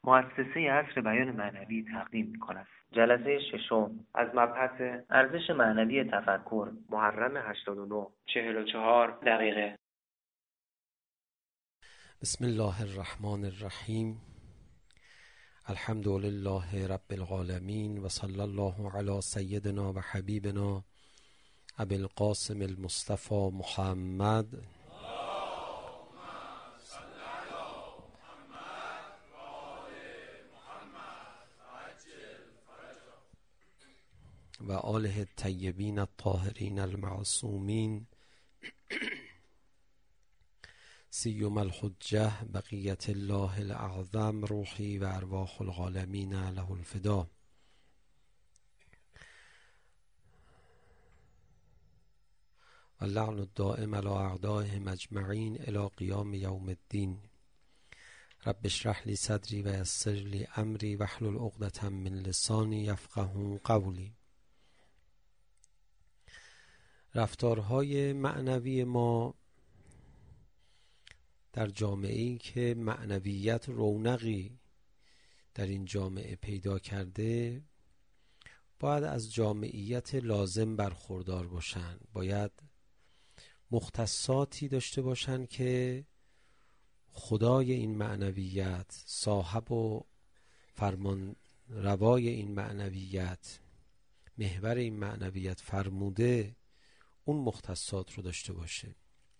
مؤسسه عصر بیان معنوی تقدیم می‌کند. جلسه ششم از مبحث ارزش معنوی تفکر، محرم 89، 44 دقیقه. بسم الله الرحمن الرحیم. الحمد لله رب العالمین و صلی الله علی سیدنا و حبیبنا ابی القاسم المصطفى محمد و آله الطیبین الطاهرین المعصومین سیما الحجة بقیت الله الاعظم روحی و ارواح العالمین له الفدا. و اللعن الدائم علی اعدائهم اجمعین الی قیام یوم الدین. رب اشرح لی صدری و یسر لی امری واحلل عقدة من لسانی یفقهوا قولی. رفتارهای معنوی ما در جامعه‌ای که معنویت رونقی در این جامعه پیدا کرده باید از جامعیت لازم برخوردار باشند. باید مختصاتی داشته باشند که خدای این معنویت، صاحب و فرمان روای این معنویت، محور این معنویت فرموده اون مختصات رو داشته باشه.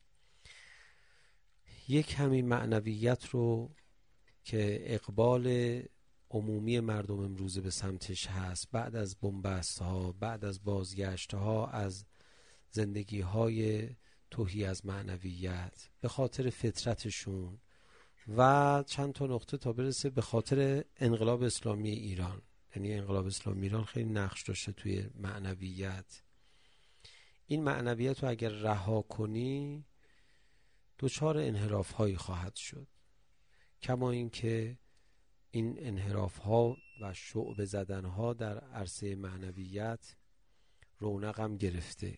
یک همین معنویت رو که اقبال عمومی مردم امروزه به سمتش هست، بعد از بنبست ها، بعد از بازگشت ها از زندگی های تهی از معنویت، به خاطر فطرتشون و چند تا نقطه تا برسه به خاطر انقلاب اسلامی ایران. یعنی انقلاب اسلامی ایران خیلی نقش داشته توی معنویت. این معنویت رو اگر رها کنی دچار انحراف هایی خواهد شد، کما اینکه این انحراف ها و شعب زدن ها در عرصه معنویت رونق هم گرفته.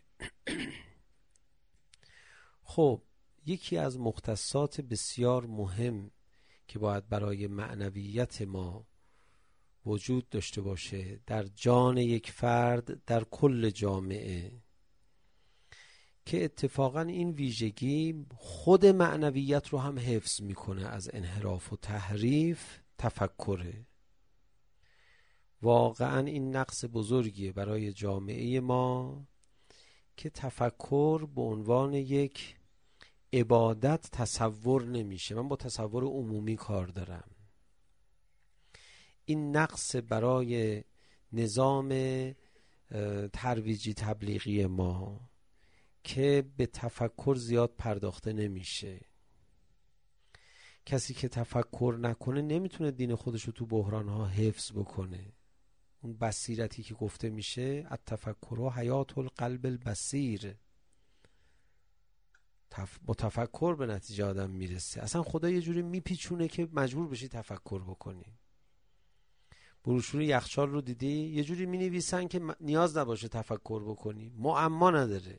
خب یکی از مختصات بسیار مهم که باید برای معنویت ما وجود داشته باشه در جان یک فرد، در کل جامعه، که اتفاقا این ویژگی خود معنویت رو هم حفظ میکنه از انحراف و تحریف، تفکره. واقعا این نقص بزرگیه برای جامعه ما که تفکر به عنوان یک عبادت تصور نمیشه. من با تصور عمومی کار دارم. این نقص برای نظام ترویجی تبلیغی ما که به تفکر زیاد پرداخته نمیشه. کسی که تفکر نکنه نمیتونه دین خودش رو تو بحرانها حفظ بکنه. اون بصیرتی که گفته میشه التفکر حیات القلب البصیر، با تفکر به نتیجه آدم میرسه. اصلا خدا یه جوری میپیچونه که مجبور بشی تفکر بکنی. بروشور یخچال رو دیدی؟ یه جوری مینویسن که نیاز نباشه تفکر بکنی، معما نداره.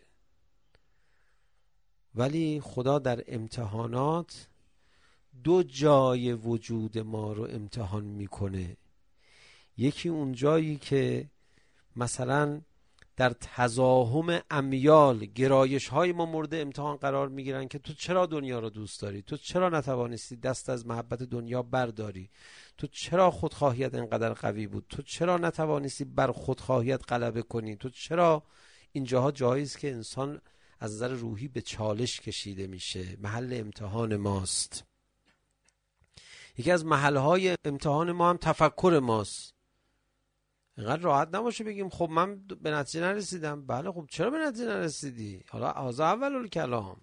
ولی خدا در امتحانات دو جای وجود ما رو امتحان میکنه. یکی اون جایی که مثلا در تزاحم امیال گرایش های ما مورد امتحان قرار میگیرن که تو چرا دنیا رو دوست داری؟ تو چرا نتوانستی دست از محبت دنیا برداری؟ تو چرا خودخواهیت اینقدر قوی بود؟ تو چرا نتوانستی بر خودخواهیت غلبه کنی؟ تو چرا؟ این جاها جایی است که انسان از نظر روحی به چالش کشیده میشه. محل امتحان ماست. یکی از محلهای امتحان ما هم تفکر ماست. اینقدر راحت نباشه بگیم خب من به نتیجه نرسیدم. بله خب چرا به نتیجه نرسیدی؟ حالا از اول الکلام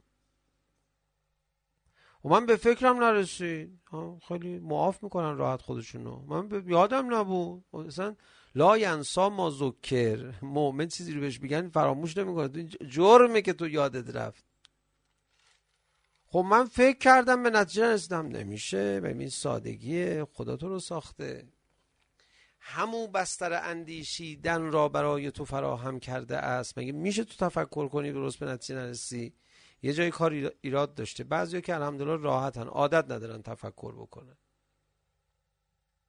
و من به فکرم نرسید. خیلی معاف میکنن راحت خودشونو. من به یادم نبود. اصلا لا ینسا ما ذکر. مؤمن چیزی رو بهش بگن فراموش نمیکنه. جرمه که تو یادت رفت. خب من فکر کردم به نتیجه نرسیدم. نمیشه. به این سادگیه. خدا تو رو ساخته. همون بستر اندیشیدن را برای تو فراهم کرده است. مگه میشه تو تفکر کنی درست به نتیجه نرسی؟ یه جای کار ایراد داشته. بعضیا که الحمدلله راحتن، عادت ندارن تفکر بکنن.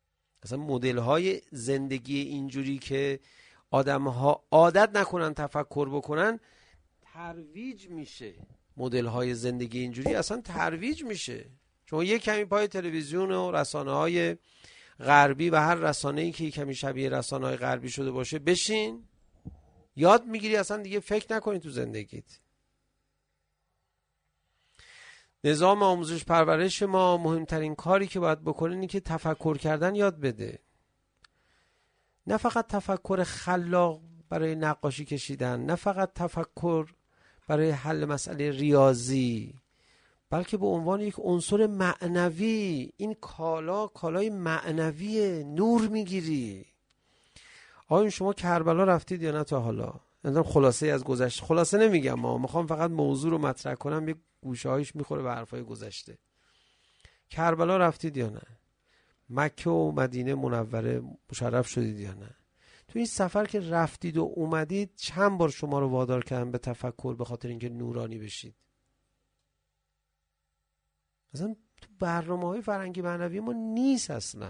مثلا مدل های زندگی اینجوری که آدم ها عادت نکنن تفکر بکنن ترویج میشه. مدل های زندگی اینجوری اصلا ترویج میشه. شما یک کمی پای تلویزیون و رسانه های غربی و هر رسانه‌ای که کمی شبیه رسانه های غربی شده باشه بشین، یاد میگیری اصلا دیگه فکر نکنی تو زندگیت. نظام آموزش پرورش ما مهمترین کاری که باید بکنه اینه که تفکر کردن یاد بده. نه فقط تفکر خلاق برای نقاشی کشیدن، نه فقط تفکر برای حل مسئله ریاضی، بلکه به عنوان یک عنصر معنوی. این کالای معنویه، نور میگیری. آیا شما کربلا رفتید یا نه تا حالا؟ مثلا خلاصه از گذشته، خلاصه نمیگم، میخوام فقط موضوع رو مطرح کنم، یه گوشه هایش میخوره به حرفای گذشته. کربلا رفتید یا نه؟ مکه و مدینه منوره مشرف شدید یا نه؟ تو این سفر که رفتید و اومدید چند بار شما رو وادار کردن به تفکر به خاطر اینکه نورانی بشید؟ مثلا تو برنامه‌های فرهنگی معنوی ما نیست اصلا.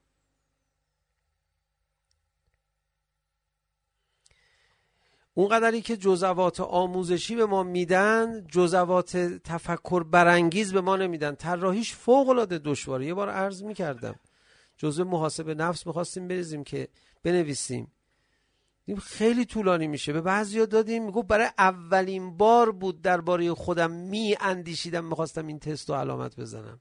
اون قدری که جزوات آموزشی به ما میدن، جزوات تفکر برانگیز به ما نمیدن. طراحیش فوق العاده دشواره. یه بار عرض میکردم جزء محاسبه نفس میخواستیم بریزیم که بنویسیم، خیلی طولانی میشه. به بعضیا دادیم، میگو برای اولین بار بود درباره خودم می اندیشیدم میخواستم این تست و علامت بزنم.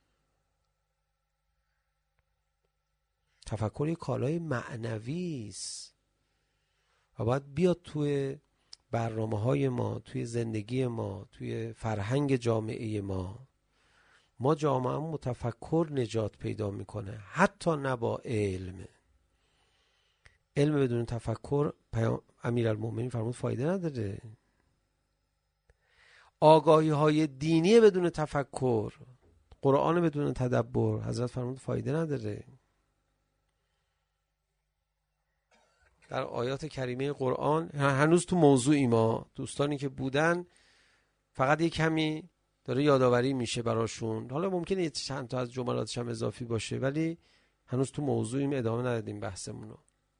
تفکر یک کالای معنوی است و باید بیاد توی برنامه‌های ما، توی زندگی ما، توی فرهنگ جامعه ما. ما جامعه متفکر نجات پیدا میکنه، حتی نه با علم. علم بدون تفکر امیرالمومنین فرمود فایده نداره. آگاهی های دینی بدون تفکر، قرآن بدون تدبر، حضرت فرمود فایده نداره. در آیات کریمه قرآن هنوز تو موضوعی ما، دوستانی که بودن فقط یک کمی داره یادآوری میشه براشون، حالا ممکنه چند تا از جملاتش هم اضافی باشه، ولی هنوز تو موضوعیم، ادامه ندادیم بحثمونو.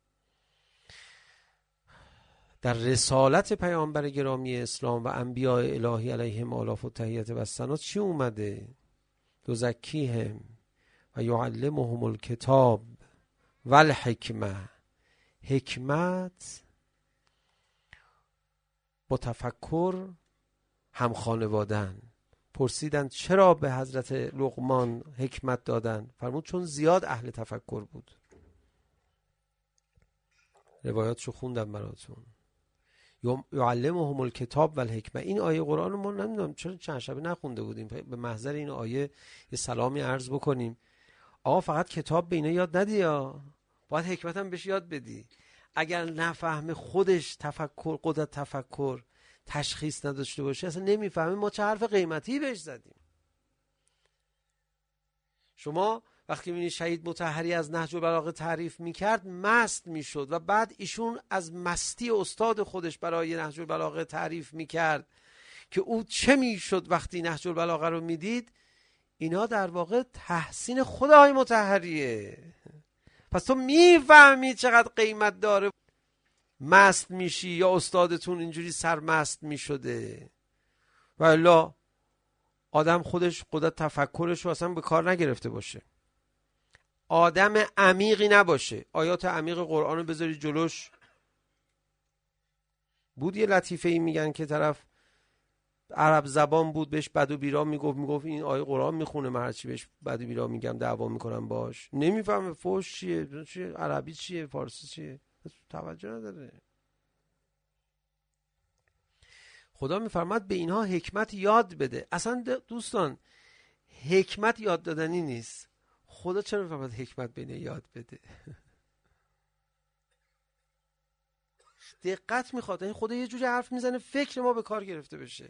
در رسالت پیامبر گرامی اسلام و انبیاء الهی علیهم آلاف و تحیت و السلام چی اومده؟ یزکیهم و یعلمهم الکتاب و الحکمه. حکمت با تفکر هم خانوادن. پرسیدند چرا به حضرت لقمان حکمت دادن؟ فرمود چون زیاد اهل تفکر بود. روایاتشو خوندم براتون. یعلمهم الکتاب و الحکمه. این آیه قرآن ما نمیدونم چرا چند شبه نخونده بودیم. به محضر این آیه یه سلامی عرض بکنیم. آقا فقط کتاب به اینا یاد ندی، باید حکمت هم بهش یاد بدی. اگر نفهم خودش تفکر، قدرت تفکر تشخیص نداشته باشه، اصلا نمیفهمه ما چه حرف قیمتی بهش زدیم. شما وقتی می‌بینید شهید مطهری از نهج البلاغه تعریف میکرد مست میشد و بعد ایشون از مستی استاد خودش برای نهج البلاغه تعریف میکرد که او چه میشد وقتی نهج البلاغه رو میدید. اینا در واقع تحسین خدای مطهریه. پس تو میفهمی چقدر قیمت داره مست میشی یا استادتون اینجوری سرمست میشده. و الا آدم خودش قدرت تفکرش رو اصلا به کار نگرفته باشه، آدم عمیقی نباشه، آیات عمیق قرآن رو بذاری جلوش. بود یه لطیفه ای میگن که طرف عرب زبان بود، بهش بد و بیرا میگفت این آیه قرآن میخونه، من هرچی بهش بد و بیرا میگم دعوا میکنم باش، نمیفهمه فوش چیه، عربی چیه، فارسی چیه، توجه نداره. خدا میفرماد به اینها حکمت یاد بده. اصلا دوستان حکمت یاد دادنی نیست. خدا چرا میفرماد حکمت به اینها یاد بده؟ دقت میخواد. این خدا یه جوری حرف میزنه فکر ما به کار گرفته بشه.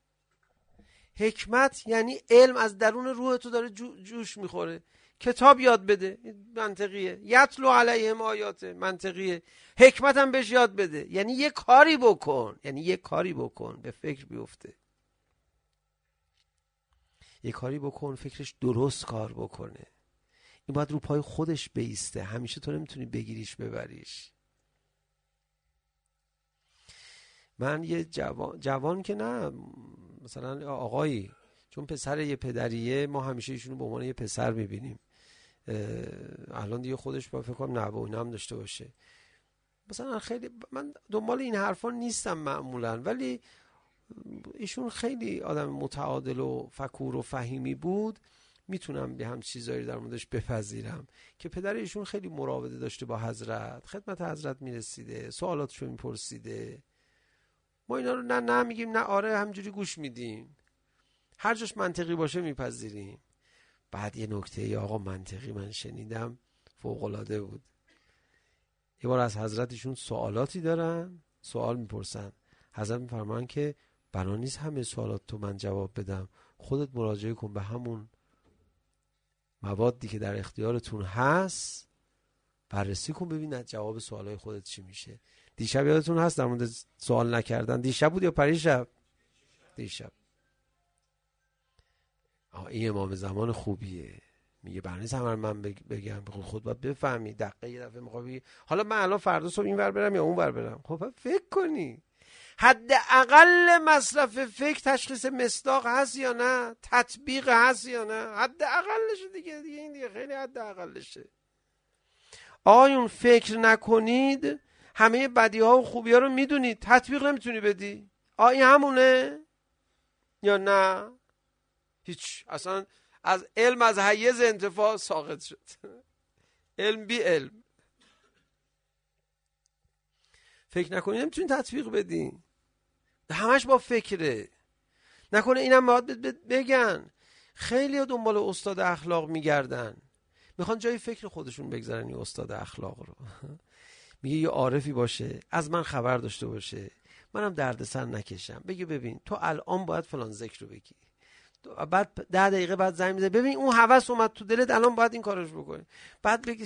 حکمت یعنی علم از درون روح تو داره جوش میخوره. کتاب یاد بده، منطقیه. یتلو علیهم آیات، منطقیه. حکمت هم بهش یاد بده، یعنی یه کاری بکن، به فکر بیفته، یه کاری بکن فکرش درست کار بکنه. این باید رو پای خودش بیسته. همیشه تو نمیتونی بگیریش ببریش. من یه جوان که نه، مثلا آقایی، چون پسر یه پدریه، ما همیشه ایشونو به عنوان یه پسر میبینیم. الان دیگه خودش با فکر کنم نوه و اینا هم داشته باشه. مثلا خیلی من دنبال این حرفا نیستم معمولا، ولی ایشون خیلی آدم متعادل و فکور و فهیمی بود. میتونم به هم چیزایی در موردش بپذیرم که پدر ایشون خیلی مراوده داشته با حضرت، خدمت حضرت میرسیده، سوالاتشو میپرسیده. ما اینا رو نه میگیم نه آره، همجوری گوش میدیم، هر جاش منطقی باشه میپذیریم. بعد یه نکته آقا منطقی من شنیدم فوق‌العاده بود. یه بار از حضرتشون سوالاتی دارن، سوال میپرسن، حضرت میفرمان که بنا نیست همه سوالات تو من جواب بدم، خودت مراجعه کن به همون موادی که در اختیارتون هست، بررسی کن ببین از جواب سوالای خودت چی میشه. دیشب یادتون هست در مورد سوال نکردن، دیشب بود یا پریشب؟ دیشب. این امام زمان خوبیه، میگه برنیز همه من بگم، خود باید بفهمی دقیقه یه دفعه میخوابی حالا من الان فردا صبح این ور برم یا اون ور برم. خب فکر کنی حداقل مصرف فکر تشخیص مصداق هست یا نه، تطبیق هست یا نه، حداقلشه دیگه این دیگه خیلی حداقلشه. آقایون فکر نکنید همه بدی ها و خوبی ها رو میدونید، تطبیق نمیتونی بدی. این همونه یا نه؟ هیچ، اصلا از علم از حیز انتفاع ساقط شد. علم بی علم. فکر نکنی نمیتونی تطبیق بدی، همش با فکره. نکنه اینم باید بگن. خیلی ها دنبال استاد اخلاق میگردن، میخوان جای فکر خودشون بگذارن این استاد اخلاق رو. میگه یه عارفی باشه، از من خبر داشته باشه، منم دردسر نکشم، بگه ببین تو الان باید فلان ذکر رو بگی، بعد 10 دقیقه بعد زنگ میزنه ببین اون هوس اومد تو دلت، الان باید این کارش بکنی، بعد بگی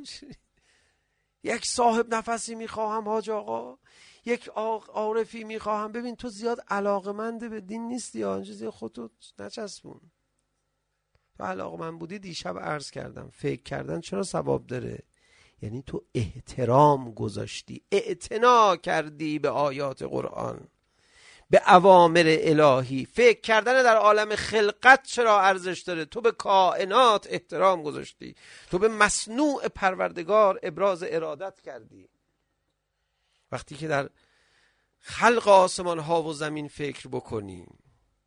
یک صاحب نفسی میخواهم حاج آقا، یک عارفی میخواهم. ببین تو زیاد علاقمند به دین نیستی یا چیزی، خودت نچسبون. تو علاقمند بودی دیشب عرض کردم فکر کردن چرا ثواب داره، یعنی تو احترام گذاشتی، اعتنا کردی به آیات قرآن، به اوامر الهی. فکر کردن در عالم خلقت چرا ارزش داره؟ تو به کائنات احترام گذاشتی، تو به مصنوع پروردگار ابراز ارادت کردی. وقتی که در خلق آسمان ها و زمین فکر بکنیم،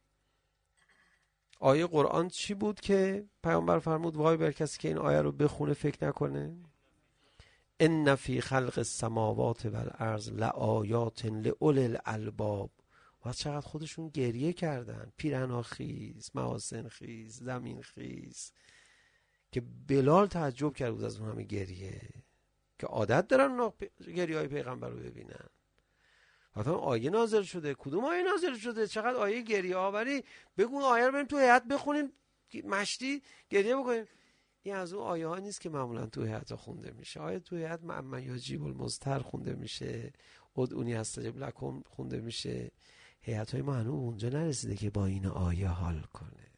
آیه قرآن چی بود که پیامبر فرمود وای بر کسی که این آیه رو بخونه فکر نکنه؟ ان فی خلق السماوات والارض لآیات لأولی الالباب. و چقدر خودشون گریه کردن، پیرهن‌ها خیز، محاسن خیز، زمین خیز، که بلال تعجب کرد بود از اون همه گریه، که عادت دارن گریه های پیغمبر رو ببینن. گفتم آیه نازل شده. کدوم آیه نازل شده؟ چقدر آیه گریه آوری. بگو آیه رو بریم تو هیئت بخونیم، مشتی گریه بکنیم. این از اون آیه ها نیست که معمولا تو هیئت خونده میشه. آیه تو هیئت معمن یجیب المضطر خونده میشه، ادعونی استجب لکم خونده میشه. هیئت های ما هنوز اونجا نرسیده که با این آیه حال کنه.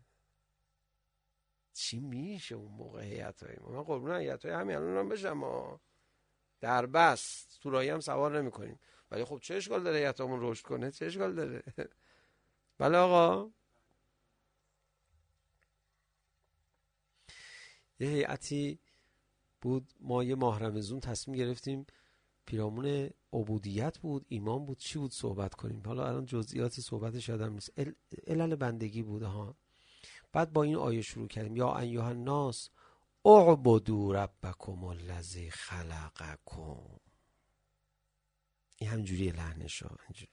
چی میشه اون موقع هیئت های ما؟ من قربون هیئت های همین الان بشم ما در بس سورایی هم سوار نمی کنیم، ولی خب چه اشکال داره هیئتمون رشد کنه؟ چه اشکال داره؟ بله آقا. یه هیئتی بود، ما یه ماه رمضان تصمیم گرفتیم پیرامون عبودیت بود، ایمان بود، چی بود صحبت کنیم. حالا الان جزئیات صحبتش یادم نیست، علل بندگی بود ها. بعد با این آیه شروع کردیم یا ایها الناس اعبدوا ربکم الذی خلقکم. این همینجوری لحنش ها اینجوری.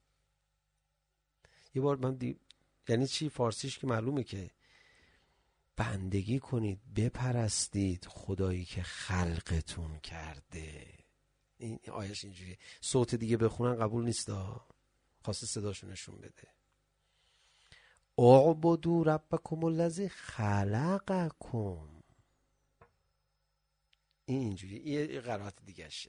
یه بار من یعنی چی فارسیش که معلومه که بندگی کنید، بپرستید خدایی که خلقتون کرده. این آیش اینجوریه. صوت دیگه بخونن قبول نیست، خواسته صداشو نشون بده. اعبدوا ربکم الذی خلقکم. این اینجوری، یه قرائت دیگه شه.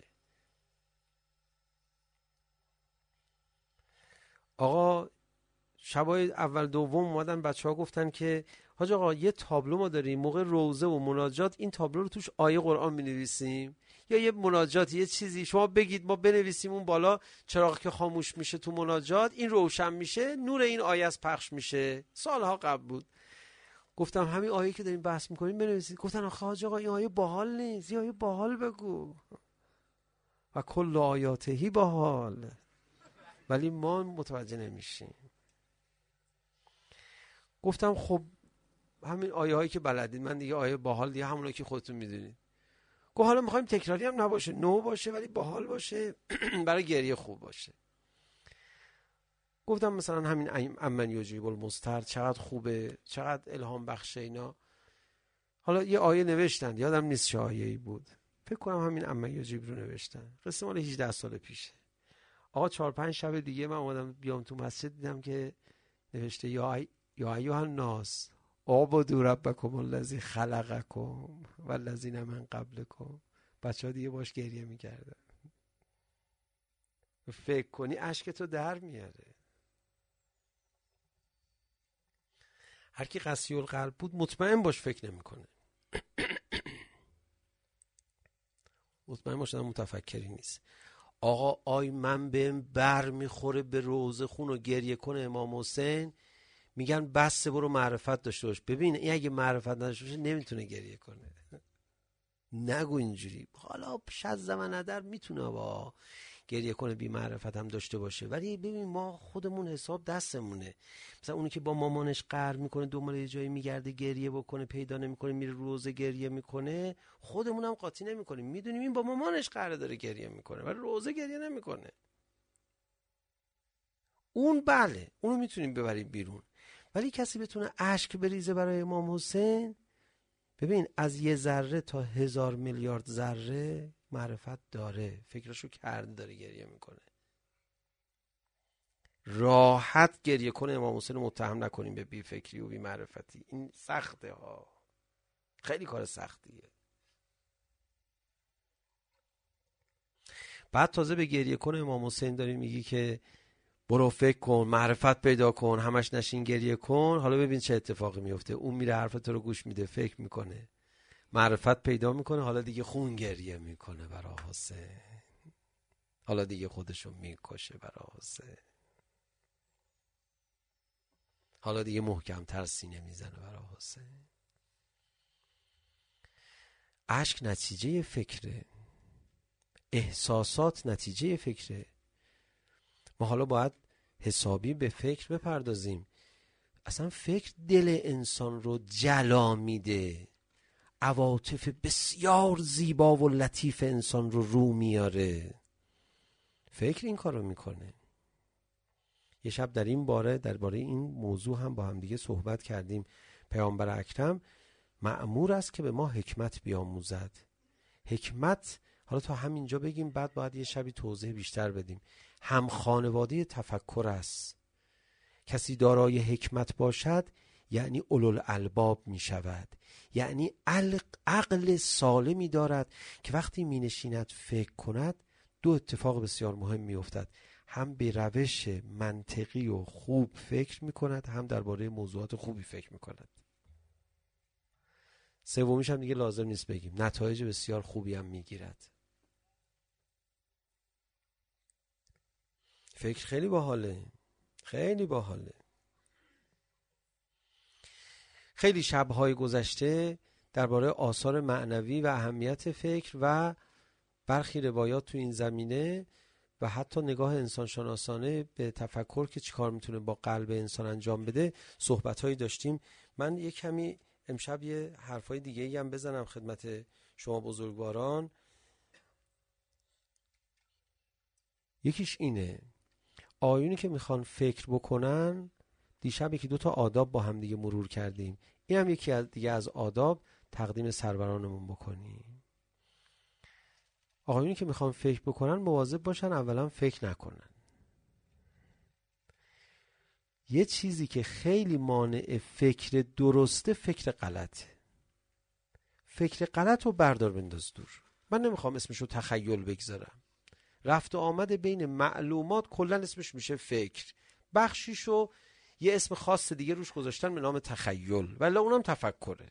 آقا شبای اول دوم اومدن بچه ها گفتن که حاج آقا یه تابلو ما داریم موقع روزه و مناجات، این تابلو رو توش آیه قرآن می‌نویسیم یا یه مناجات یه چیزی شما بگید ما بنویسیم، اون بالا چراغ که خاموش میشه تو مناجات این روشن میشه، نور این آیه از پخش میشه. سالها قبل بود. گفتم همین آیه که داریم بحث میکنیم بنویسید. گفتن آخه حاج آقا این آیه باحال نیست، این آیه باحال بگو. و کل آیاتهی باحال، ولی ما متوجه نمیشیم. گفتم خب همین آیه هایی که بلدید، من دیگه آیه باحال دیگه همونایی که خودتون میدونید. گفت حالا میخوایم تکراری هم نباشه، نو باشه ولی باحال باشه برای گریه خوب باشه. گفتم مثلا همین امن یجیب المضطر چقدر خوبه، چقدر الهام بخشه اینا. حالا یه آیه نوشتن، یادم نیست چه آیه‌ای بود، فکر کنم همین امن یجیب رو نوشتن، قصه مال 18 سال پیشه. آقا 4-5 شب دیگه من اومدم بیام تو مسجد، دیدم که نوشته یا ایها الناس اعبدوا ربکم الذی خلقکم والذین من قبلکم. بچه‌ها دیگه باش گریه می‌کردن. فکر کنی اشکتو در میاره. هر کی قسی القلب بود مطمئن باش فکر نمی‌کنه. مطمئن باش متفکری نیست. آقا آی من بهم بر میخوره به روزه خون و گریه کنه امام حسین، میگن بس برو معرفت داشته باش. ببین این اگه معرفت نداشته باشه نمیتونه گریه کنه. نگو اینجوری. حالا شذ و ندر میتونه با گریه کنه بی معرفت هم داشته باشه، ولی ببین ما خودمون حساب دستمونه. مثلا اونی که با مامانش قهر میکنه دنبال یه جایی میگرده گریه بکنه پیدا نمیکنه میره روزه گریه میکنه، خودمون هم قاطی نمیکنیم، میدونیم این با مامانش قهر داره گریه میکنه ولی روزه گریه نمیکنه. اون بله اونو میتونیم ببریم بیرون، ولی کسی بتونه اشک بریزه برای امام حسین، ببین از 1 ذره تا 1000 میلیارد ذره معرفت داره، فکرشو کرده داره گریه میکنه. راحت گریه کنه امام حسین رو متهم نکنیم به بی فکری و بی معرفتی. این سخته ها، خیلی کار سختیه. بعد تازه به گریه کنه امام حسین داری میگی که برو فکر کن معرفت پیدا کن، همش نشین گریه کن. حالا ببین چه اتفاقی میفته، اون میره حرف تو رو گوش میده، فکر میکنه، معرفت پیدا میکنه، حالا دیگه خون گریه میکنه برای حسین، حالا دیگه خودشو میکشه برای حسین، حالا دیگه محکم‌تر سینه میزنه برای حسین. اشک نتیجه فکره، احساسات نتیجه فکره. ما حالا باید حسابی به فکر بپردازیم. اصلا فکر دل انسان رو جلا میده، عواطف بسیار زیبا و لطیف انسان رو میاره. فکر این کارو میکنه. یه شب در این باره درباره این موضوع هم با هم دیگه صحبت کردیم. پیامبر اکرم مأمور است که به ما حکمت بیاموزد. حکمت حالا تا همینجا بگیم، بعد باید یه شبی توضیح بیشتر بدیم. هم خانواده تفکر است. کسی دارای حکمت باشد یعنی اولوالالباب می شود، یعنی عقل سالمی دارد که وقتی می نشیند فکر کند 2 اتفاق بسیار مهم می افتد. هم به روش منطقی و خوب فکر می کند، هم درباره موضوعات خوبی فکر می کند. سومیش هم دیگه لازم نیست بگیم، نتایج بسیار خوبی هم می گیرد. فکر خیلی باحاله، خیلی باحاله. خیلی شب‌های گذشته درباره آثار معنوی و اهمیت فکر و برخی روایات تو این زمینه و حتی نگاه انسان شناسانه به تفکر که چیکار میتونه با قلب انسان انجام بده صحبت‌هایی داشتیم. من یک کمی امشب یه حرفای دیگه‌ای هم بزنم خدمت شما بزرگواران. یکیش اینه، آیونی که میخوان فکر بکنن، دیشب 1-2 تا آداب با هم دیگه مرور کردیم، این هم یکی دیگه از آداب تقدیم سرورانمون بکنیم. آقایونی که میخوان فکر بکنن مواظب باشن اولا فکر نکنن. یه چیزی که خیلی مانع فکر درسته فکر غلطه. فکر غلط رو بردار بنداز دور. من نمیخوام اسمشو تخیل بگذارم. رفت و آمد بین معلومات کلن اسمش میشه فکر. بخشیشو یه اسم خاص دیگه روش گذاشتن به نام تخیل، ولی اونم تفکره.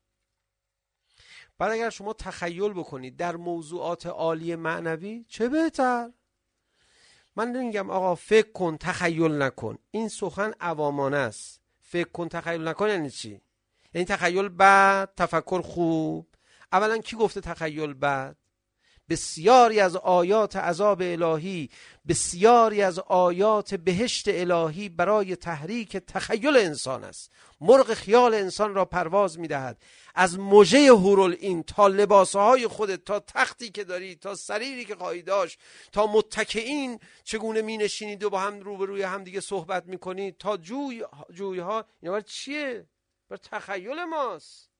بعد اگر شما تخیل بکنید در موضوعات عالی معنوی چه بهتر. من نمیگم آقا فکر کن تخیل نکن، این سخن عوامانه است. فکر کن تخیل نکن یعنی چی؟ یعنی تخیل بد، تفکر خوب. اولا کی گفته تخیل بد؟ بسیاری از آیات عذاب الهی، بسیاری از آیات بهشت الهی برای تحریک تخیل انسان است. مرغ خیال انسان را پرواز می‌دهد. از مژه حورالعین تا لباسهای خودت، تا تختی که داری، تا سریری که خواهی داشت، تا متکئین چگونه می‌نشینید و با هم روبروی هم دیگه صحبت می‌کنید، تا جوی‌ها، اینا برای چیه؟ برای تخیل ماست.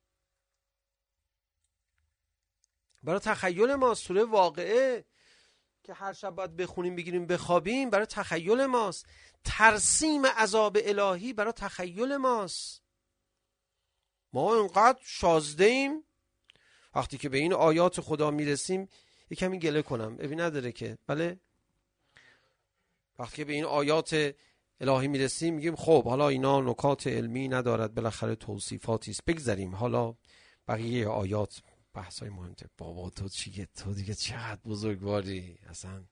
برای تخیل ما. سوره واقعه که هر شب باید بخونیم بگیریم بخوابیم برای تخیل ماست. ترسیم عذاب الهی برای تخیل ماست. ما اینقدر شازده ایم وقتی که به این آیات خدا میرسیم. یک کمی گله کنم ببین نداره که بله، وقتی که به این آیات الهی میرسیم میگیم خب حالا اینا نکات علمی ندارد، بالاخره توصیفاتی است، بگذاریم حالا بقیه آیات بحثای مهمه. بابا تو چیه؟ تو دیگه چقدر بزرگواری، اصلا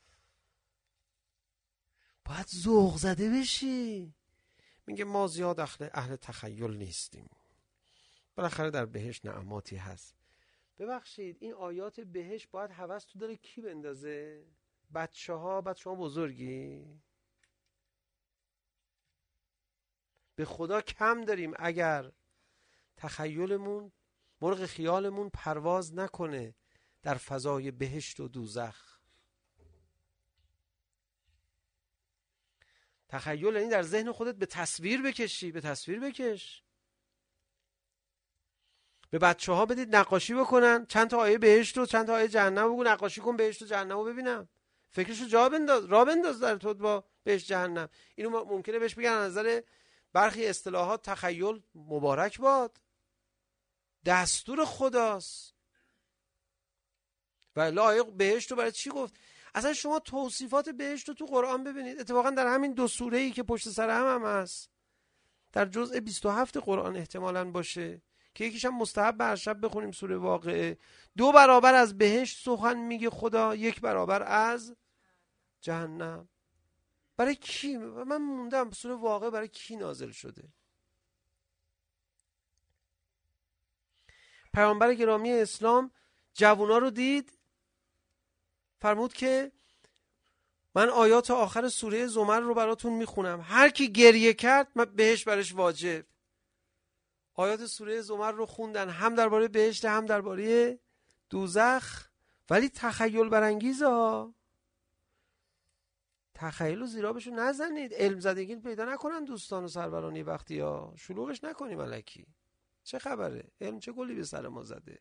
باید ذوق زده بشی. میگه ما زیاد اهل تخیل نیستیم، بالاخره در بهشت نعماتی هست. ببخشید این آیات بهشت باید هوس تو داره کی بندازه؟ بچه ها؟ بعد شما بزرگی؟ به خدا کم داریم اگر تخیلمون، مرغ خیالمون پرواز نکنه در فضای بهشت و دوزخ. تخیل یعنی در ذهن خودت به تصویر بکشی، به تصویر بکش. به بچه ها بدید نقاشی بکنن، چند تا آیه بهشت و چند تا آیه جهنم بگو نقاشی کن بهشت و جهنم رو ببینم. فکرشو جا بنداز، را بنداز در تو با بهشت جهنم. اینو ممکنه بهش بگن از نظر برخی اصطلاحات تخیل مبارک باد، دستور خداست. و لایق بهشت رو برای چی گفت؟ اصلا شما توصیفات بهشت رو تو قرآن ببینید، اتفاقا در همین 2 سوره‌ای که پشت سر هم هست، در جزء 27 قرآن احتمالاً باشه که یکیش هم مستحب هر شب بخونیم، سوره واقعه. 2 برابر از بهشت سخن میگه خدا، 1 برابر از جهنم. برای کی؟ من موندم سوره واقعه برای کی نازل شده؟ پیامبر گرامی اسلام جوونا رو دید، فرمود که من آیات آخر سوره زمر رو براتون میخونم، هر کی گریه کرد من بهش برش واجب. آیات سوره زمر رو خوندن، هم درباره بهشت هم درباره دوزخ، ولی تخیل برانگیزه ها. تخیل رو زیرا بهشون نزنید، علم زدگی پیدا نکنن دوستان و سرورانی وقتی ها، شلوغش نکنیم الکی. چه خبره؟ علم چه گلی به سر ما زده؟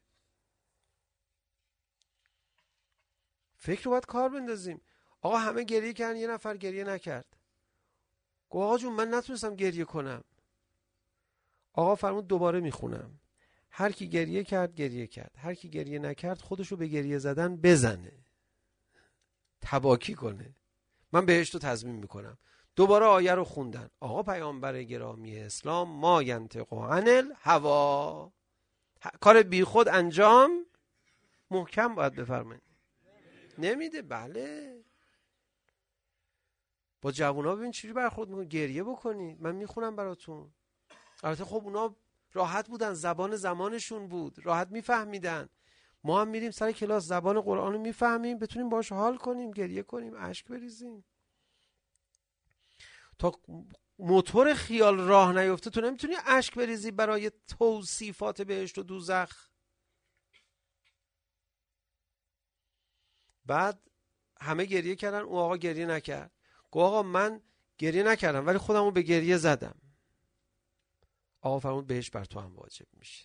فکر رو باید کار بندازیم. آقا همه گریه کردن، یه نفر گریه نکرد. گفت آقا جون من نتونستم گریه کنم. آقا فرمود دوباره میخونم، هر کی گریه کرد گریه کرد، هر کی گریه نکرد خودشو به گریه زدن بزنه، تباکی کنه، من بهش تو تضمین میکنم. دوباره آیه رو خوندن. آقا پیامبر گرامی اسلام ما ینطق عن الهوا، کار بی خود انجام محکم باید بفرمایید نمیده. بله با جوونا ببین چجوری برخورد میکنه، گریه بکنید من میخونم براتون. البته خب اونا راحت بودن، زبان زمانشون بود، راحت میفهمیدن. ما هم میریم سر کلاس زبان قرآن رو میفهمیم، بتونیم باش حال کنیم، گریه کنیم، اشک بریزیم. تا موتور خیال راه نیفته تو نمیتونی اشک بریزی برای توصیفات بهشت و دوزخ. بعد همه گریه کردن، اون آقا گریه نکرد. گفت آقا من گریه نکردم ولی خودمو به گریه زدم. آقا فرمود بهش بر تو هم واجب میشه.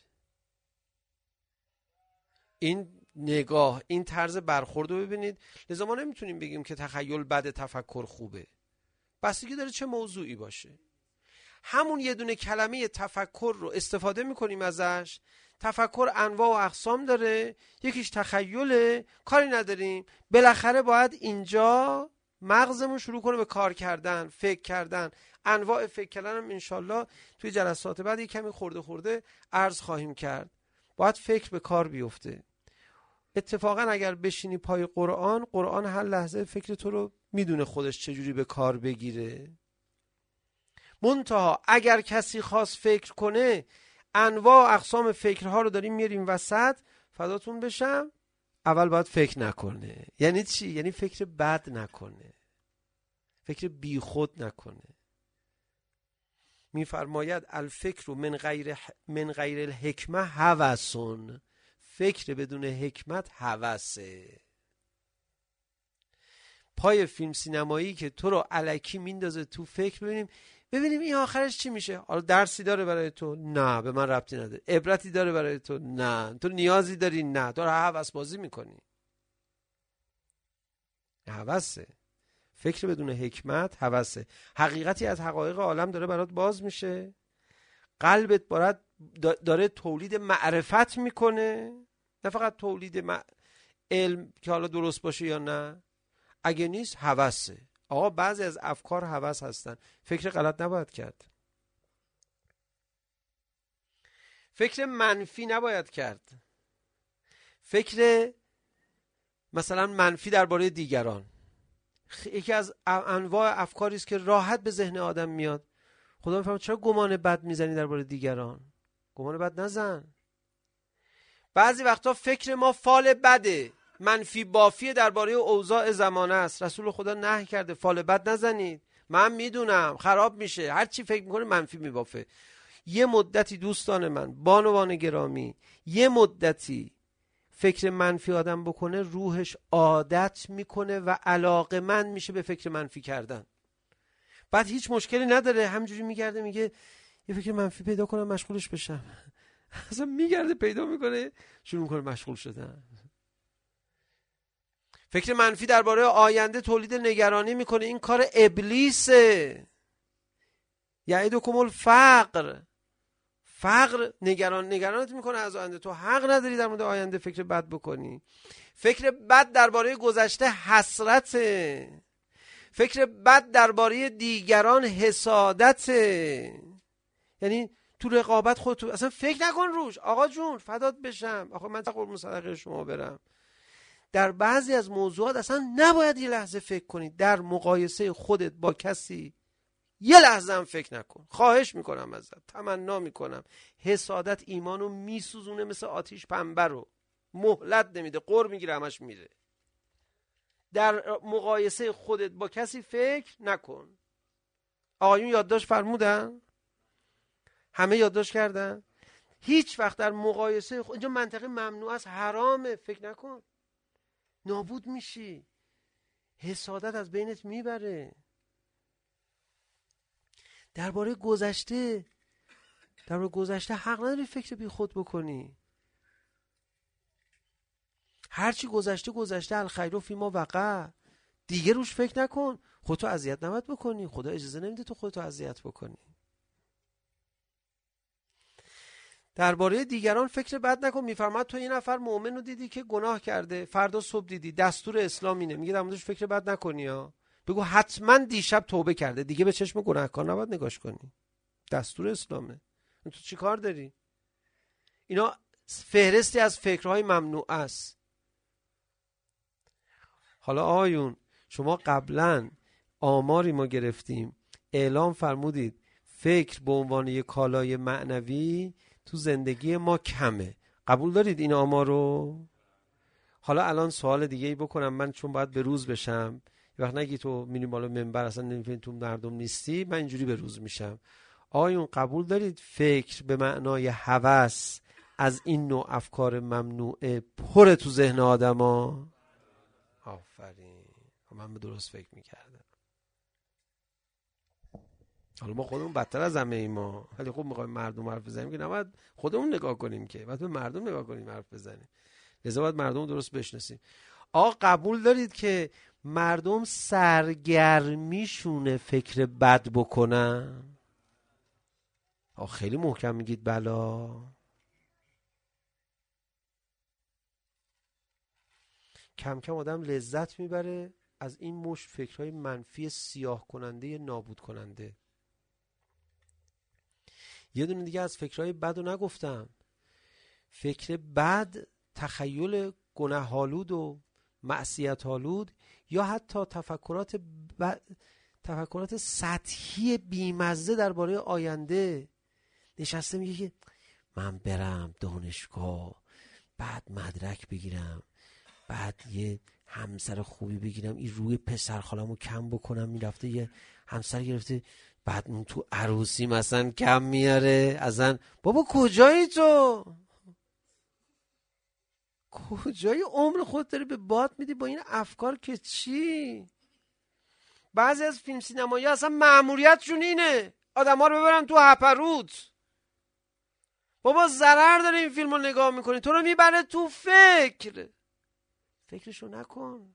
این نگاه، این طرز برخورد رو ببینید. لذا ما نمیتونیم بگیم که تخیل بده تفکر خوبه، بستگی داره چه موضوعی باشه. همون یه دونه کلمه تفکر رو استفاده میکنیم ازش. تفکر انواع و اقسام داره، یکیش تخیله، کاری نداریم، بالاخره باید اینجا مغزمون شروع کنه به کار کردن، فکر کردن. انواع فکر کردن هم انشالله توی جلسات بعد یک کمی خورده خورده عرض خواهیم کرد. باید فکر به کار بیفته. اتفاقا اگر بشینی پای قرآن هر لحظه فکر تو رو میدونه خودش چجوری به کار بگیره. منتها اگر کسی خواست فکر کنه، انواع اقسام فکرها رو داریم میاریم وسط، فداتون بشم، اول باید فکر نکنه. یعنی چی؟ یعنی فکر بد نکنه، فکر بی خود نکنه. میفرماید الفکر من غیر الحکمه هوسون، فکر بدون حکمت هوسه. پای فیلم سینمایی که تو رو الکی میندازه تو فکر، ببینیم این آخرش چی میشه. حالا درسی داره برای تو؟ نه، به من ربطی نداره. عبرتی داره برای تو؟ نه. تو نیازی داری؟ نه. تو هوس بازی میکنی. هوسه. فکر بدون حکمت هوسه. حقیقتی از حقایق عالم داره برات باز میشه، قلبت داره تولید معرفت میکنه، نه فقط تولید علم که حالا درست باشه یا نه. اگه نیست هوسه. آقا بعضی از افکار هوس هستن، فکر غلط نباید کرد، فکر منفی نباید کرد، فکر مثلا منفی درباره دیگران یکی از انواع افکاری است که راحت به ذهن آدم میاد. خدا میفهمه چرا گمان بد میزنی درباره دیگران؟ گمان بد نزن. بعضی وقتا فکر ما فال بده، منفی بافی درباره اوضاع زمانه است. رسول خدا نهی کرده فال بد نزنید. من میدونم خراب میشه، هر چی فکر میکنه منفی میبافه. یه مدتی دوستان من، بانوان گرامی، یه مدتی فکر منفی آدم بکنه، روحش عادت میکنه و علاقه‌مند میشه به فکر منفی کردن. بعد هیچ مشکلی نداره، همجوری میگرده میگه یه فکر منفی پیدا کنم مشغولش بشم. اصلا میگرده پیدا میکنه، شروع میکنه مشغول شدن. فکر منفی درباره آینده تولید نگرانی میکنه. این کار ابلیسه. یعیدکم الفقر، فقر نگرانت میکنه از آینده. تو حق نداری در مورد آینده فکر بد بکنی. فکر بد درباره گذشته حسرته. فکر بد درباره دیگران حسادته. یعنی تو رقابت خودت اصلا فکر نکن روش. آقا جون فدات بشم، آقا من قربون صدقه شما برم. در بعضی از موضوعات اصلا نباید یه لحظه فکر کنی. در مقایسه خودت با کسی یه لحظه هم فکر نکن. خواهش میکنم ازت، تمنا میکنم. حسادت ایمانو میسوزونه مثل آتیش پنبه رو، مهلت نمیده، قر میگیره همش میره. در مقایسه خودت با کسی فکر نکن. آقایون یادداشت فرمودن؟ همه یادداشت کردن؟ هیچ وقت در مقایسه اینجا منطقه ممنوع است، حرامه. فکر نکن، نابود میشی، حسادت از بینت میبره. درباره گذشته حق نداری فکر بی خود بکنی. هرچی گذشته الخیر فیما وقع، دیگه روش فکر نکن. خودتو اذیت نباید بکنی، خدا اجازه نمیده تو خودتو اذیت بکنی. درباره دیگران فکر بد نکن. میفرماد تو یه نفر مؤمن رو دیدی که گناه کرده، فردا صبح دیدی، دستور اسلام اینه، میگه در موردش فکر بد نکنی ها. بگو حتما دیشب توبه کرده، دیگه به چشم گناهکار نباید نگاش کنی. دستور اسلامه. تو چی کار داری؟ اینا فهرستی از فکرهای ممنوع است. حالا آیون شما قبلا آماری ما گرفتیم، اعلام فرمودید فکر به عنوان یک کالای معنوی تو زندگی ما کمه. قبول دارید این آمارو؟ حالا الان سوال دیگه ای بکنم من، چون باید به روز بشم. یه وقت نگی تو میریم بالا منبر اصلا نمیفهمی تو مردم نیستی، من اینجوری به روز میشم. آیون قبول دارید فکر به معنای هوس از این نوع افکار ممنوعه پر تو ذهن آدما؟ آفرین، من به درست فکر میکردم. حالا ما خودمون بدتر از همه ای ما، ولی خب میخوایم مردم حرف بزنیم که نباید خودمون نگاه کنیم، که باید به مردم نگاه کنیم حرف بزنیم. لذا باید مردم درست بشناسیم. آقا قبول دارید که مردم سرگرمیشونه فکر بد بکنن؟ آقا خیلی محکم میگید بلا. کم کم آدم لذت میبره از این مشت فکرهای منفی سیاه کننده نابود کننده. یه دونه دیگه از فکرهای بد رو نگفتم. فکر بد تخیل گناه‌آلود و معصیت‌آلود یا حتی تفکرات سطحی بیمزه درباره آینده. نشسته میگه که من برم دانشگاه، بعد مدرک بگیرم، بعد یه همسر خوبی بگیرم، این روی پسر خالمو کم بکنم. میرفته یه همسر گرفته، بعد اون تو عروسی مثلا کم میاره ازن. بابا کجایی تو؟ کجای عمر خود داری به باد میدی با این افکار که چی؟ بعضی از فیلم سینمایی ها اصلا مأموریتشون اینه آدم ها رو ببرن تو هپروت. بابا ضرر داره این فیلم رو نگاه میکنی، تو رو میبره تو فکرشو نکن.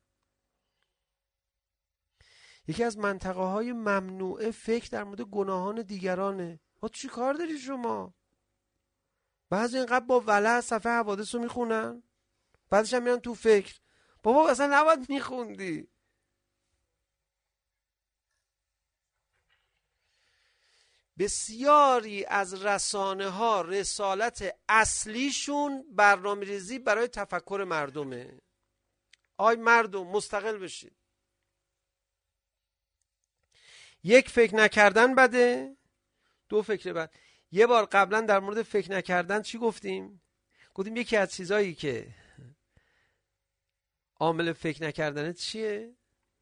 یکی از منطقه های ممنوعه فکر در مورد گناهان دیگرانه. چی کار داری شما؟ بعضی اینقدر با ولع صفحه حوادث رو میخونن، بعدش هم میرن تو فکر. بابا اصلا نباید میخوندی. بسیاری از رسانه ها رسالت اصلیشون برنامه‌ریزی برای تفکر مردمه. آی مردم مستقل بشید. یک، فکر نکردن بده. دو، فکر بد. یه بار قبلا در مورد فکر نکردن چی گفتیم؟ گفتیم یکی از چیزایی که عامل فکر نکردنه چیه؟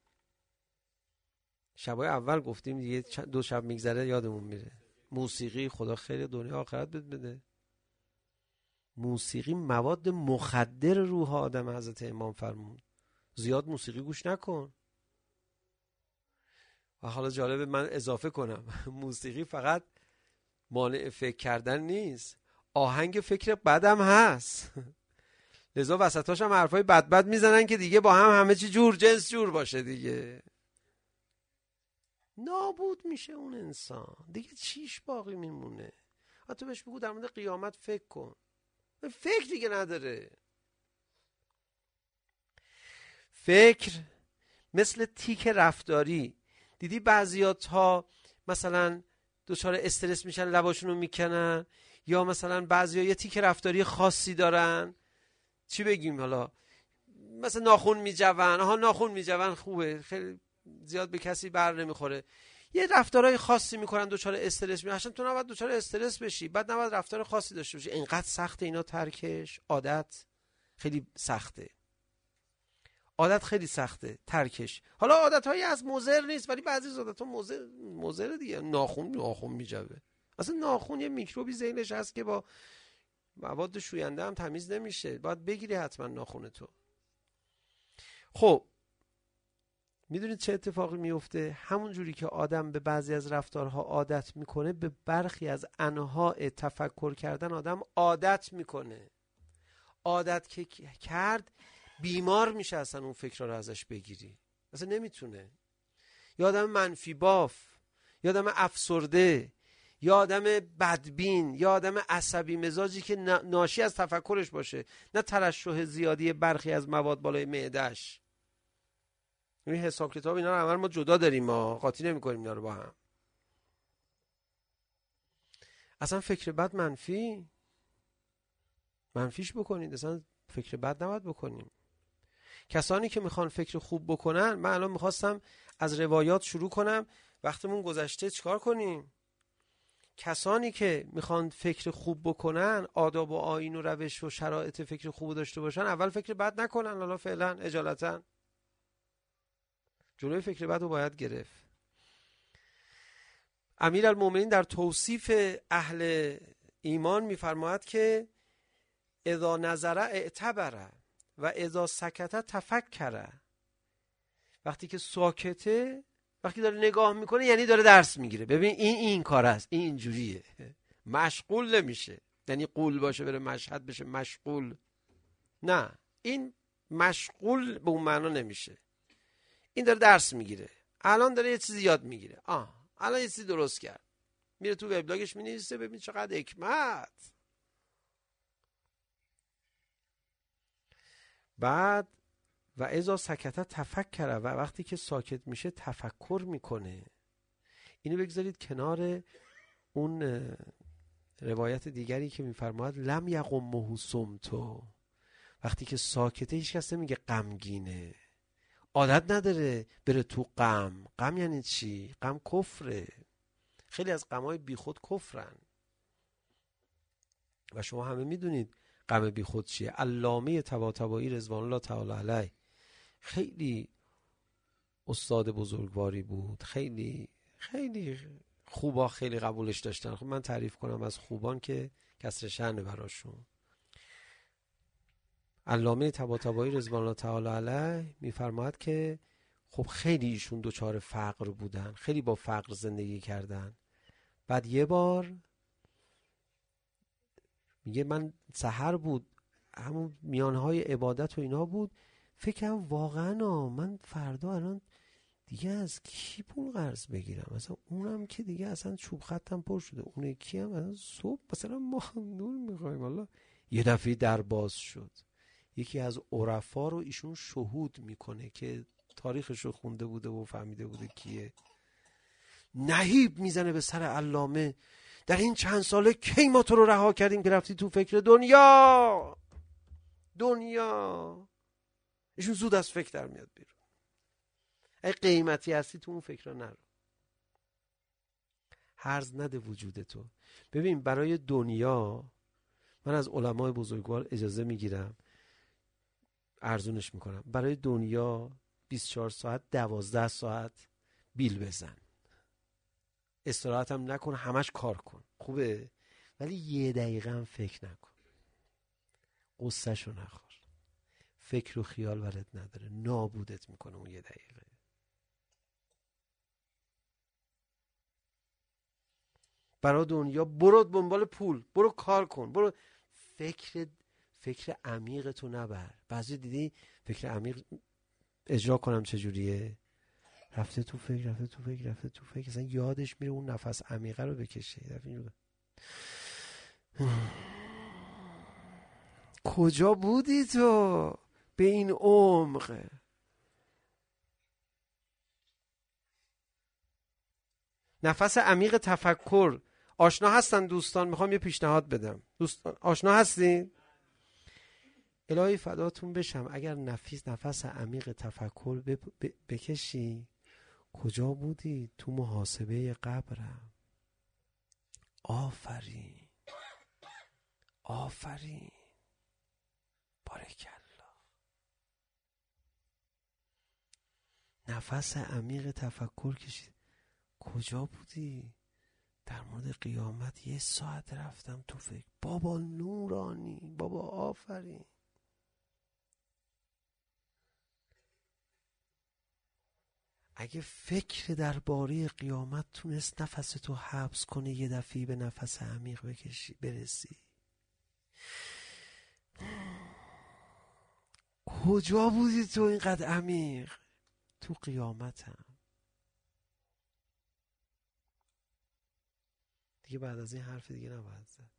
شبای اول گفتیم دیگه، 2 شب میگذره یادمون میره. موسیقی. خدا خیر دنیا آخرت بده. موسیقی مواد مخدر روح آدم. حضرت امام فرمود زیاد موسیقی گوش نکن. و حالا جالبه من اضافه کنم موسیقی فقط مانع فکر کردن نیست، آهنگ فکر بدم هست. لذا وسطاش هم حرفای بد میزنن که دیگه با همه چی جور جنس جور باشه دیگه. نابود میشه اون انسان دیگه، چیش باقی میمونه؟ حتی بهش بگو در مورد قیامت فکر کن، فکر دیگه نداره. فکر مثل تیک رفتاری. دیدی بعضیات ها مثلا دچار استرس میشن لباشونو میکنن، یا مثلا بعضیا یه تیک رفتاری خاصی دارن. چی بگیم حالا؟ مثلا ناخن میجون. ناخن میجون خوبه، خیلی زیاد به کسی بر نمیخوره. یه رفتارهای خاصی میکنن دچار استرس میشن. اصلا تو نباید دچار استرس بشی، بعد نباید رفتار خاصی داشته باشی. اینقدر سخته اینا ترکش. عادت خیلی سخته. عادت خیلی سخته ترکش. حالا عادت‌هایی از مضر نیست، ولی بعضی از عادت‌ها مضر دیگه. ناخن میجوه. اصلا ناخن یه میکروبی ذهنش هست که با مواد شوینده هم تمیز نمیشه. باید بگیری حتما ناخن تو. خب میدونید چه اتفاقی میفته؟ همون جوری که آدم به بعضی از رفتارها عادت میکنه، به برخی از انواع تفکر کردن آدم عادت میکنه. عادت که کرد بیمار میشه، اصلا اون فکر رو ازش بگیری اصلا نمیتونه. یا آدم منفی باف، یا آدم افسرده، یا آدم بدبین، یا آدم عصبی مزاجی که ناشی از تفکرش باشه، نه ترشح زیادی برخی از مواد بالای معده‌اش. این حساب کتاب اینا رو ما جدا داریم، ما قاطی نمی کنیم اینا رو با هم. اصلا فکر بد منفیش بکنید، اصلا فکر بد نباید بکنیم. کسانی که میخوان فکر خوب بکنن، من الان میخواستم از روایات شروع کنم، وقتمون گذشته، چیکار کنیم؟ کسانی که میخوان فکر خوب بکنن، آداب و آیین و روش و شرایط فکر خوب داشته باشن، اول فکر بد نکنن. حالا فعلا اجالتا جلوی فکر بد رو باید گرفت. امیرالمومنین در توصیف اهل ایمان میفرماید که اذا نظر اعتبر و اذا سکت تفکر. وقتی که ساکته، وقتی داره نگاه میکنه، یعنی داره درس میگیره. ببین این کار است، این اینجوریه. مشغول نمیشه، یعنی قول باشه بره مشهد بشه مشغول. نه، این مشغول به اون معنا نمیشه. این داره درس میگیره. الان داره یه چیزی یاد میگیره. الان یه چیزی درست کرد، میره تو وبلاگش مینویسه. ببین چقدر حکمت. بعد و اذا سکت تفکر، و وقتی که ساکت میشه تفکر میکنه. اینو بگذارید کنار اون روایت دیگری که میفرماید لم یقمه صمتو، وقتی که ساکته هیچ کس نمیگه غمگینه، عادت نداره بره تو غم. غم یعنی چی؟ غم کفره. خیلی از غمای بیخود کفرن و شما همه میدونید غم بیخود چیه. علامه طباطبایی رضوان الله تعالی علیه خیلی استاد بزرگواری بود، خیلی خوبا خیلی قبولش داشتن. خب من تعریف کنم از خوبان که کسر شأنه براشون. علامه طباطبایی رضوان الله تعالی علیه میفرماید که خب خیلی ایشون دوچار فقر بودن، خیلی با فقر زندگی کردن. بعد یه بار میگه من سحر بود، همون میانهای عبادت و اینا بود، فکرم واقعا من فردا الان دیگه از کی پول قرض بگیرم، مثلا اونم که دیگه اصلا چوب خطم پر شده، اون یکی هم مثلا صبح مثلا ما نور میخوایم. الله یه دفعه در باز شد، یکی از عرفا رو ایشون شهود میکنه که تاریخش رو خونده بوده و فهمیده بوده کیه. نهیب میزنه به سر علامه، در این چند ساله کی ما تو رو رها کردیم که رفتی تو فکر دنیا. ایشون زود از فکر در میاد بیرون. ای قیمتی هستی تو اون فکر نرو، هرز نده وجود تو. ببین برای دنیا من از علمای بزرگوار اجازه میگیرم، ارزونش میکنم، برای دنیا 24 ساعت 12 ساعت بیل بزن، استراحت هم نکن، همش کار کن، خوبه؟ ولی 1 دقیقه هم فکر نکن، قصه شو نخور. فکر و خیال ولت نداره، نابودت میکنه اون 1 دقیقه. برای دنیا برو دنبال پول، برو کار کن، برو فکر عمیق تو نبر. بعضی دیدی فکر عمیق اجرا کنم چجوریه؟ رفته تو فکر اصلا یادش میره اون نفس عمیقه رو بکشه. کجا بودی تو به این عمق؟ نفس عمیق تفکر. آشنا هستن دوستان؟ میخوام یه پیشنهاد بدم. دوستان آشنا هستین؟ الهی فداتون بشم اگر نفس عمیق تفکر بکشی. کجا بودی؟ تو محاسبه قبرم. آفرین بارکالله. نفس عمیق تفکر کشید. کجا بودی؟ در مورد قیامت 1 ساعت رفتم تو فکر. بابا نورانی، بابا آفرین. اگه فکر درباره قیامت تونست نفستو حبس کنه، یه دفعه به نفس عمیق برسی. کجا بودی تو اینقدر عمیق؟ تو قیامتم. دیگه بعد از این حرف دیگه نباید زد.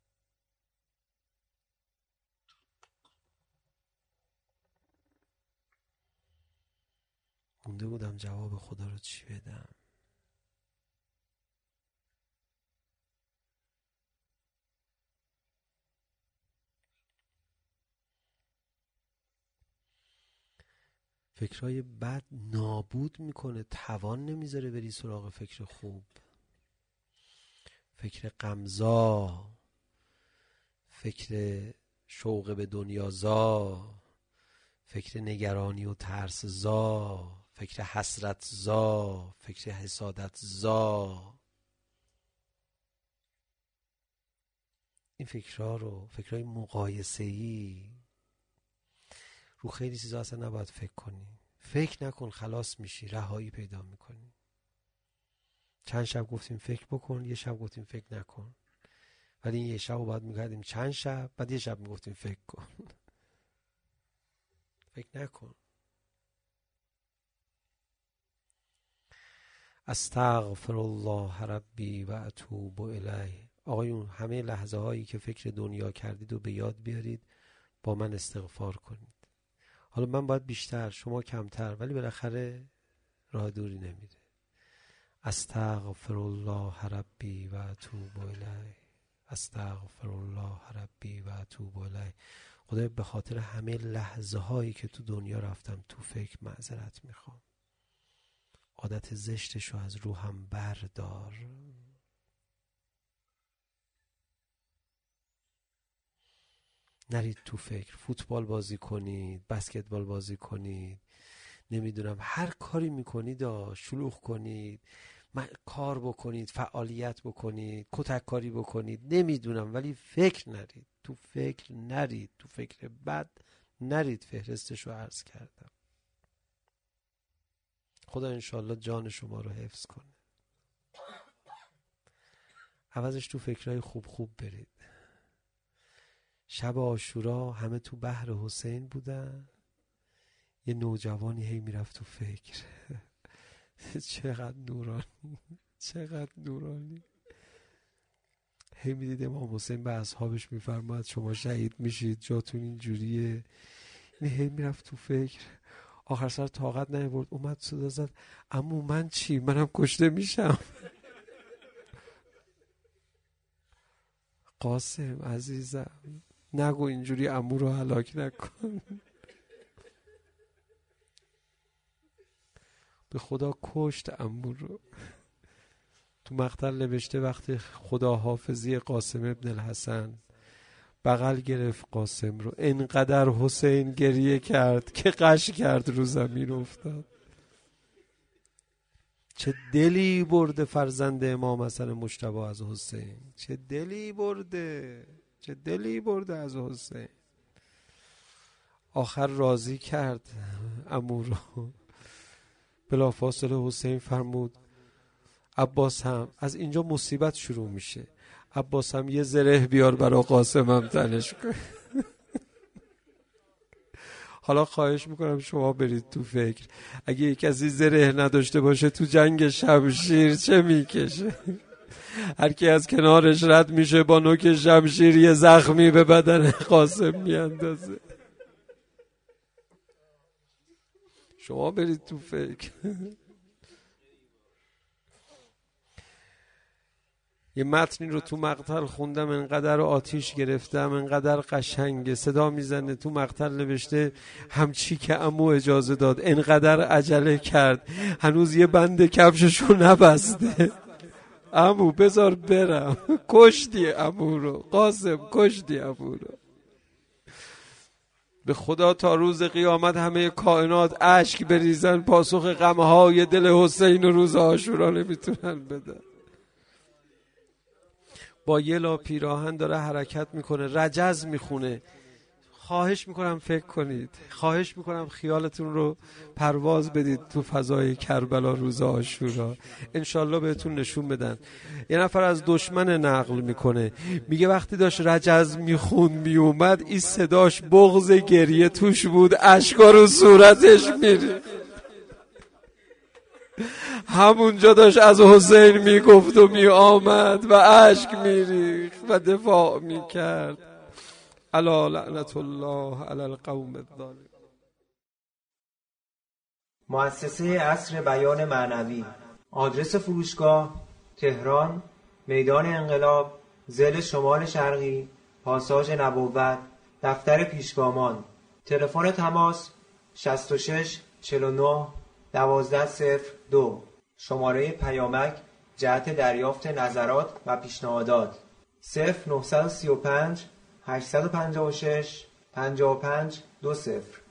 مونده بودم جواب خدا رو چی بدم. فکرهای بد نابود میکنه، توان نمیذاره بری سراغ فکر خوب. فکر غمزا، فکر شوق به دنیا زا، فکر نگرانی و ترس زا، فکر حسرت زا، فکر حسادت زا. این فکرهای مقایسه‌ای رو خیلی چیزا اصلا نباید فکر کنی. فکر نکن، خلاص میشی، رهایی پیدا میکنی. چند شب گفتیم فکر بکن، یه شب گفتیم فکر نکن. ولی این یه شب رو باید میکردیم چند شب، بعد یه شب میگفتیم فکر کن. فکر نکن. استغفر الله ربی و اتوب الیه. آقایون همه لحظه هایی که فکر دنیا کردید و به یاد بیارید، با من استغفار کنید. حالا من باید بیشتر، شما کمتر، ولی بالاخره راه دوری نمیره. استغفر الله ربی و اتوب الیه، استغفر الله ربی و اتوب الیه. خدای به خاطر همه لحظه هایی که تو دنیا رفتم تو فکر معذرت میخوام. عادت زشتشو از روحم بردار. نرید تو فکر. فوتبال بازی کنید، بسکتبال بازی کنید، نمیدونم هر کاری میکنید شلوغ کنید، کار بکنید، فعالیت بکنید، کتک کاری بکنید، نمیدونم، ولی فکر نرید. تو فکر نرید، تو فکر بد نرید. فهرستشو عرض کردم. خدا انشالله جان شما رو حفظ کنه. عوضش تو فکرهای خوب برید. شب عاشورا همه تو بحر حسین بودن، یه نوجوانی هی میرفت تو فکر. چقدر نورانی، چقدر نورانی. هی میدید امام حسین به اصحابش میفرماد شما شهید میشید، جاتون اینجوریه. این هی میرفت تو فکر. آخر سر طاقت نیاورد، اومد صدا زد عمو من چی؟ منم کشته میشم. قاسم عزیزم نگو اینجوری، عمو رو هلاک نکن. به خدا کشت عمو رو. تو مقتل نوشته وقتی خدا حافظی قاسم ابن الحسن بغل گرفت قاسم رو، انقدر حسین گریه کرد که غش کرد رو زمین افتاد. چه دلی برده فرزند امام حسن مجتبی از حسین، چه دلی برده، چه دلی برده از حسین. آخر راضی کرد عمو رو. بلافاصله حسین فرمود عباس هم از اینجا مصیبت شروع میشه، عباس هم یه زره بیار برای قاسم هم تنش کن. حالا خواهش میکنم شما برید تو فکر. اگه یک کسی زره نداشته باشه تو جنگ شمشیر چه میکشه؟ هر کی از کنارش رد میشه با نوک شمشیر یه زخمی به بدن قاسم میاندازه. شما برید تو فکر. یه متنی رو تو مقتل خوندم، انقدر آتیش گرفتم، انقدر قشنگه. صدا میزنه تو مقتل نوشته همچی که عمو اجازه داد، انقدر عجله کرد هنوز یه بند کفششو نبسته. عمو بذار برم. کشتی عمو رو قاسم، کشتی عمو رو. به خدا تا روز قیامت همه کائنات اشک بریزن پاسخ غمهای دل حسین و روز عاشورا نمیتونن بدن. با یه لا پیراهن داره حرکت میکنه، رجز میخونه. خواهش میکنم فکر کنید، خواهش میکنم خیالتون رو پرواز بدید تو فضای کربلا روز عاشورا. انشالله بهتون نشون بدن. یه نفر از دشمن نقل میکنه، میگه وقتی داشت رجز میخون میومد این صداش بغض گریه توش بود، اشکا رو صورتش میره. همونجا داشت از حسین میگفت و میآمد و اشک میریخت و دفاع میکرد. الا لعنت الله علی القوم الظالمین. مؤسسه عصر بیان معنوی. آدرس فروشگاه تهران، میدان انقلاب، ضلع شمال شرقی، پاساژ نبوت، دفتر پیشگامان. تلفن تماس 66 49 1202. شماره پیامک جهت دریافت نظرات و پیشنهادات 0935 856 55 20.